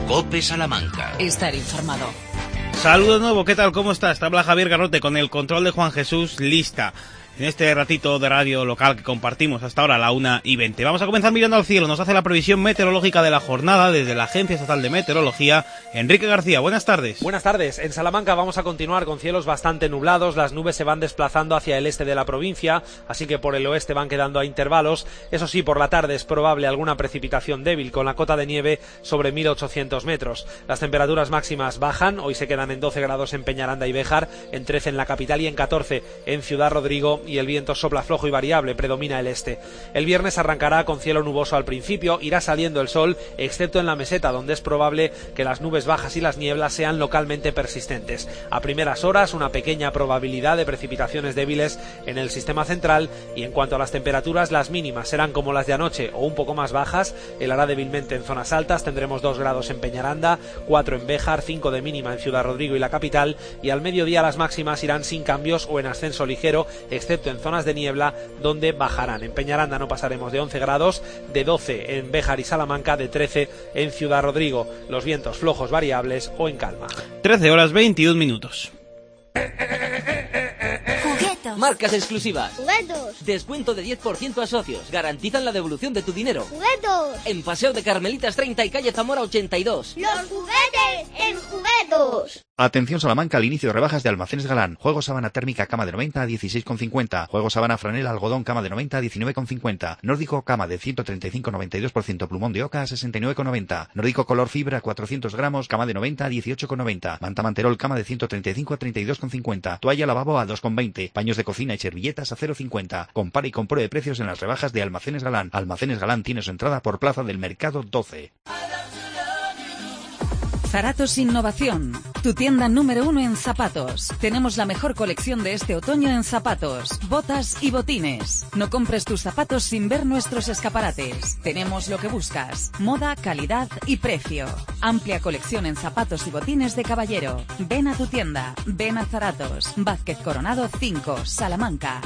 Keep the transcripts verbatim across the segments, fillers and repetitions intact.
COPE Salamanca. Estar informado. Saludos de nuevo, ¿qué tal? ¿Cómo estás? Te habla Javier Garrote con el control de Juan Jesús Lista. En este ratito de radio local que compartimos hasta ahora a la una y veinte. Vamos a comenzar mirando al cielo. Nos hace la previsión meteorológica de la jornada desde la Agencia Estatal de Meteorología, Enrique García. Buenas tardes. Buenas tardes. En Salamanca vamos a continuar con cielos bastante nublados. Las nubes se van desplazando hacia el este de la provincia, así que por el oeste van quedando a intervalos. Eso sí, por la tarde es probable alguna precipitación débil con la cota de nieve sobre mil ochocientos metros. Las temperaturas máximas bajan. Hoy se quedan en doce grados en Peñaranda y Béjar, en trece en la capital y en catorce en Ciudad Rodrigo, y el viento sopla flojo y variable, predomina el este. El viernes arrancará con cielo nuboso al principio, irá saliendo el sol, excepto en la meseta, donde es probable que las nubes bajas y las nieblas sean localmente persistentes. A primeras horas, una pequeña probabilidad de precipitaciones débiles en el sistema central, y en cuanto a las temperaturas, las mínimas serán como las de anoche o un poco más bajas. Helará débilmente en zonas altas, tendremos dos grados en Peñaranda, cuatro en Béjar, cinco de mínima en Ciudad Rodrigo y la capital, y al mediodía las máximas irán sin cambios o en ascenso ligero, excepto en zonas de niebla donde bajarán. En Peñaranda no pasaremos de once grados, de doce en Béjar y Salamanca, de trece en Ciudad Rodrigo. Los vientos flojos variables o en calma. trece horas veintiún minutos. Marcas exclusivas. Juguetos. Descuento de diez por ciento a socios. Garantizan la devolución de tu dinero. Juguetos. En Paseo de Carmelitas treinta y calle Zamora ochenta y dos. Los juguetes en Juguetos. Atención Salamanca al inicio de rebajas de Almacenes Galán. Juego sábana térmica cama de noventa a dieciséis con cincuenta. Juego sábana franela algodón cama de noventa a diecinueve con cincuenta. Nórdico cama de ciento treinta y cinco noventa y dos por ciento plumón de oca a sesenta y nueve con noventa. Nórdico color fibra cuatrocientos gramos cama de noventa a dieciocho con noventa. Manta Manterol cama de ciento treinta y cinco a treinta y dos con cincuenta. Toalla lavabo a dos con veinte. Paños de cocina y servilletas a cero cincuenta. Compare y compruebe precios en las rebajas de Almacenes Galán. Almacenes Galán tiene su entrada por Plaza del Mercado doce. Zaratos Innovación, tu tienda número uno en zapatos. Tenemos la mejor colección de este otoño en zapatos, botas y botines. No compres tus zapatos sin ver nuestros escaparates. Tenemos lo que buscas: moda, calidad y precio. Amplia colección en zapatos y botines de caballero. Ven a tu tienda. Ven a Zaratos. Vázquez Coronado cinco, Salamanca.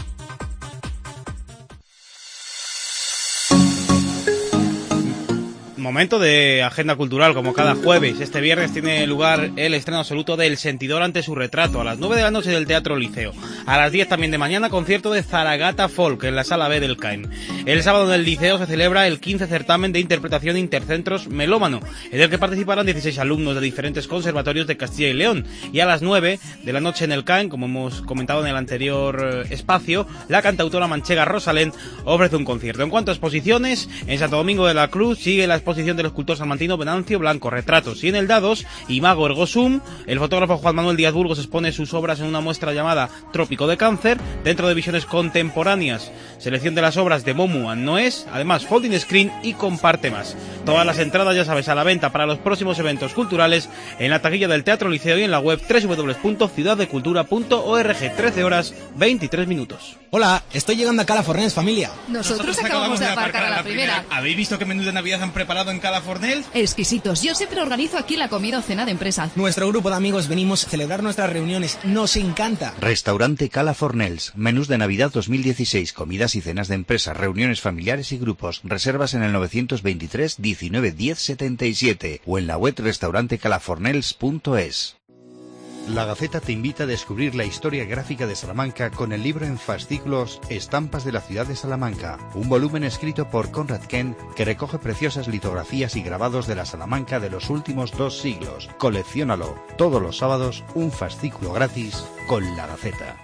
Momento de agenda cultural, como cada jueves. Este viernes tiene lugar el estreno absoluto del Sentidor ante su retrato, a las nueve de la noche del Teatro Liceo. A las diez también de mañana, concierto de Zaragata Folk en la Sala B del CAEM. El sábado en el Liceo se celebra el quince certamen de interpretación intercentros melómano, en el que participarán dieciséis alumnos de diferentes conservatorios de Castilla y León. Y a las nueve de la noche en el CAEM, como hemos comentado en el anterior espacio, la cantautora manchega Rosalén ofrece un concierto. En cuanto a exposiciones, en Santo Domingo de la Cruz sigue la exposición del escultor salmantino Venancio Blanco, Retratos, y en el Dados, Imago Ergosum, el fotógrafo Juan Manuel Díaz Burgos expone sus obras en una muestra llamada Trópico de Cáncer, dentro de visiones contemporáneas, selección de las obras de Momu and Noes, además folding screen y comparte más. Todas las entradas, ya sabes, a la venta para los próximos eventos culturales en la taquilla del Teatro Liceo y en la web doble u doble u doble u punto ciudad de cultura punto org. trece horas veintitrés minutos. Hola, estoy llegando a Calafornés, familia. Nosotros, Nosotros acabamos de aparcar a la primera. primera. ¿Habéis visto qué menú de Navidad han preparado en Calafornés? Exquisitos. Yo siempre organizo aquí la comida o cena de empresa. Nuestro grupo de amigos venimos a celebrar nuestras reuniones. Nos encanta. Restaurante Calafornels. Menús de Navidad dos mil dieciséis. Comidas y cenas de empresa, reuniones familiares y grupos. Reservas en el novecientos veintitrés diecinueve diez setenta y siete o en la web restaurante calafornels punto es. La Gaceta te invita a descubrir la historia gráfica de Salamanca con el libro en fascículos Estampas de la ciudad de Salamanca, un volumen escrito por Conrad Kent que recoge preciosas litografías y grabados de la Salamanca de los últimos dos siglos. Colecciónalo. Todos los sábados, un fascículo gratis con La Gaceta.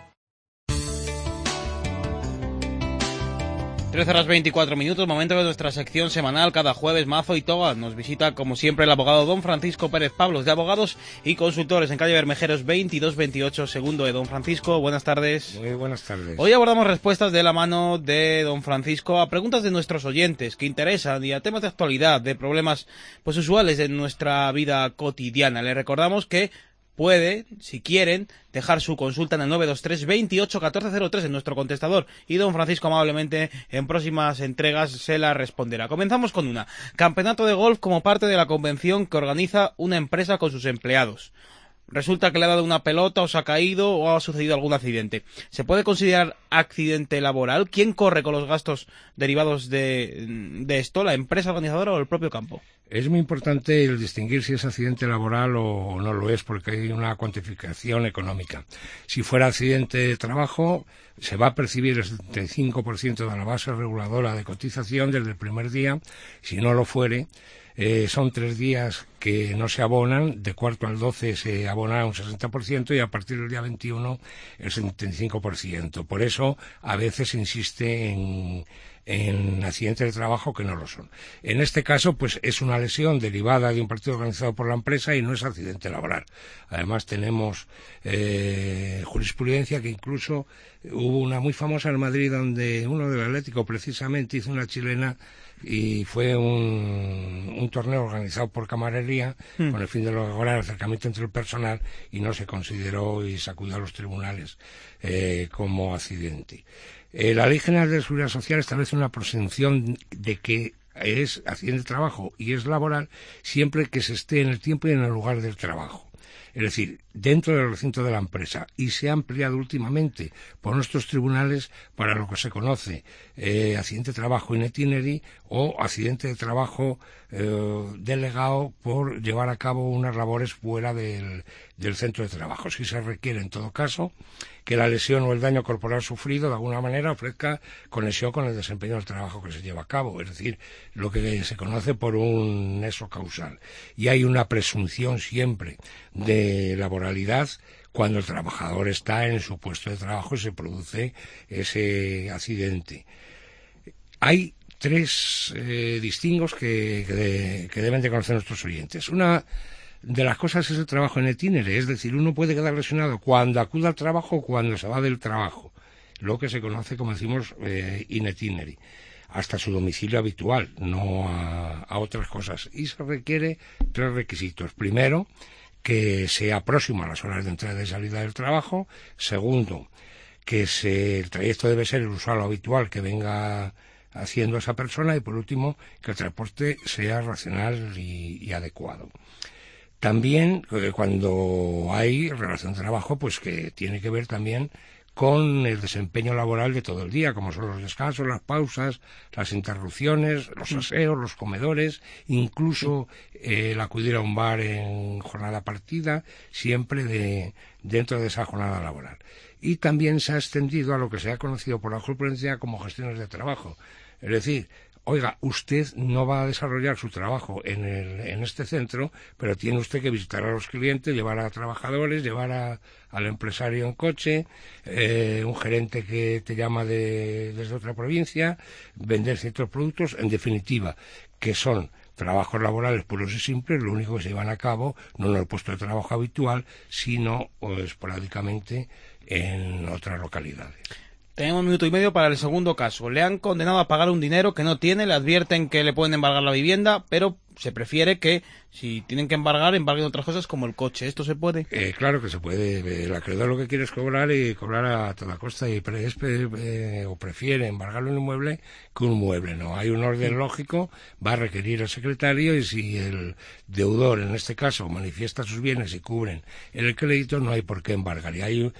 trece horas veinticuatro minutos, momento de nuestra sección semanal. Cada jueves Mazo y Toga nos visita como siempre el abogado don Francisco Pérez Pablos, de Abogados y Consultores, en calle Bermejeros veintidós veintiocho, segundo de. Don Francisco, buenas tardes. Muy buenas tardes. Hoy abordamos respuestas de la mano de don Francisco a preguntas de nuestros oyentes que interesan y a temas de actualidad, de problemas pues usuales de nuestra vida cotidiana. Les recordamos que puede, si quieren, dejar su consulta en el nueve dos tres veintiocho catorce cero tres en nuestro contestador y don Francisco amablemente en próximas entregas se la responderá. Comenzamos con una. Campeonato de golf como parte de la convención que organiza una empresa con sus empleados. resulta que le ha dado una pelota o se ha caído o ha sucedido algún accidente. ¿Se puede considerar accidente laboral? ¿Quién corre con los gastos derivados de, de esto? ¿La empresa organizadora o el propio campo? Es muy importante el distinguir si es accidente laboral o no lo es, porque hay una cuantificación económica. Si fuera accidente de trabajo, se va a percibir el setenta y cinco por ciento de la base reguladora de cotización desde el primer día. Si no lo fuere, eh, son tres días que no se abonan, de cuarto al doce se abona un sesenta por ciento y a partir del día veintiuno el setenta y cinco por ciento. Por eso a veces se insiste en... en accidentes de trabajo que no lo son. En este caso, pues es una lesión derivada de un partido organizado por la empresa y no es accidente laboral. Además, tenemos eh, jurisprudencia que incluso hubo una muy famosa en Madrid donde uno del Atlético precisamente hizo una chilena y fue un, un torneo organizado por camarería mm. con el fin de lograr el acercamiento entre el personal y no se consideró y se acudió a los tribunales eh, como accidente. Eh, la Ley General de Seguridad Social establece una presunción de que es accidente de trabajo y es laboral siempre que se esté en el tiempo y en el lugar del trabajo. Es decir, dentro del recinto de la empresa, y se ha ampliado últimamente por nuestros tribunales para lo que se conoce eh, accidente de trabajo in itinere o accidente de trabajo eh, delegado por llevar a cabo unas labores fuera del, del centro de trabajo. Si se requiere, en todo caso, que la lesión o el daño corporal sufrido de alguna manera ofrezca conexión con el desempeño del trabajo que se lleva a cabo, es decir, lo que se conoce por un nexo causal. Y hay una presunción siempre de laboralidad cuando el trabajador está en su puesto de trabajo y se produce ese accidente. Hay tres eh, distingos que, que, de, que deben de conocer nuestros oyentes. Una de las cosas es el trabajo en itinere, es decir, uno puede quedar lesionado cuando acude al trabajo o cuando se va del trabajo, lo que se conoce, como decimos, eh, in itinere, hasta su domicilio habitual, no a, a otras cosas. Y se requiere tres requisitos. Primero, que sea próximo a las horas de entrada y salida del trabajo. Segundo, que se, el trayecto debe ser el usual o habitual que venga haciendo esa persona. Y por último, que el transporte sea racional y, y adecuado. También, eh, cuando hay relación de trabajo, pues que tiene que ver también con el desempeño laboral de todo el día, como son los descansos, las pausas, las interrupciones, los aseos, los comedores, incluso eh, el acudir a un bar en jornada partida, siempre de, dentro de esa jornada laboral. Y también se ha extendido a lo que se ha conocido por la jurisprudencia como gestiones de trabajo. Es decir, oiga, usted no va a desarrollar su trabajo en, el, en este centro, pero tiene usted que visitar a los clientes, llevar a trabajadores, llevar a, al empresario en coche, eh, un gerente que te llama de, desde otra provincia, vender ciertos productos, en definitiva, que son trabajos laborales puros y simples, lo único que se llevan a cabo no en el puesto de trabajo habitual, sino o esporádicamente en otras localidades. Tenemos un minuto y medio para el segundo caso. Le han condenado a pagar un dinero que no tiene, le advierten que le pueden embargar la vivienda, pero se prefiere que, si tienen que embargar, embarguen otras cosas como el coche. ¿Esto se puede? Eh, claro que se puede. El acreedor lo que quiere es cobrar y cobrar a toda costa y pre, es, eh, o prefiere embargarlo un inmueble que un mueble. No, hay un orden lógico, va a requerir el secretario y si el deudor, en este caso, manifiesta sus bienes y cubren el crédito, no hay por qué embargar. Y hay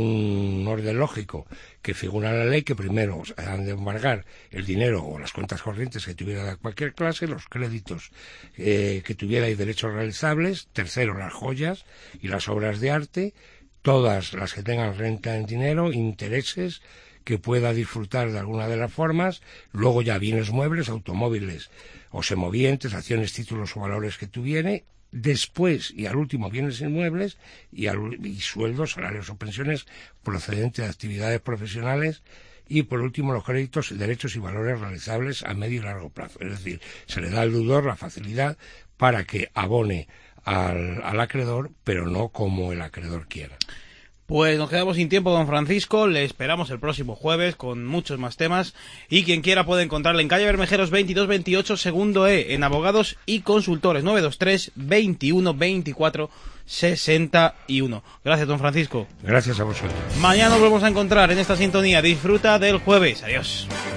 un orden lógico que figura en la ley que primero han de embargar el dinero o las cuentas corrientes que tuviera de cualquier clase, los créditos eh, que tuviera y derechos realizables, tercero las joyas y las obras de arte, todas las que tengan renta en dinero, intereses que pueda disfrutar de alguna de las formas, luego ya bienes muebles, automóviles o semovientes, acciones, títulos o valores que tuviere. Después, y al último, bienes inmuebles y, al, y sueldos, salarios o pensiones procedentes de actividades profesionales. Y, por último, los créditos, derechos y valores realizables a medio y largo plazo. Es decir, se le da al deudor la facilidad para que abone al, al acreedor, pero no como el acreedor quiera. Pues nos quedamos sin tiempo, don Francisco. Le esperamos el próximo jueves con muchos más temas. Y quien quiera puede encontrarle en calle Bermejeros veintidós veintiocho, segundo E, en Abogados y Consultores, nueve dos tres, veintiuno, veinticuatro, sesenta y uno. Gracias, don Francisco. Gracias a vosotros. Mañana nos volvemos a encontrar en esta sintonía. Disfruta del jueves. Adiós.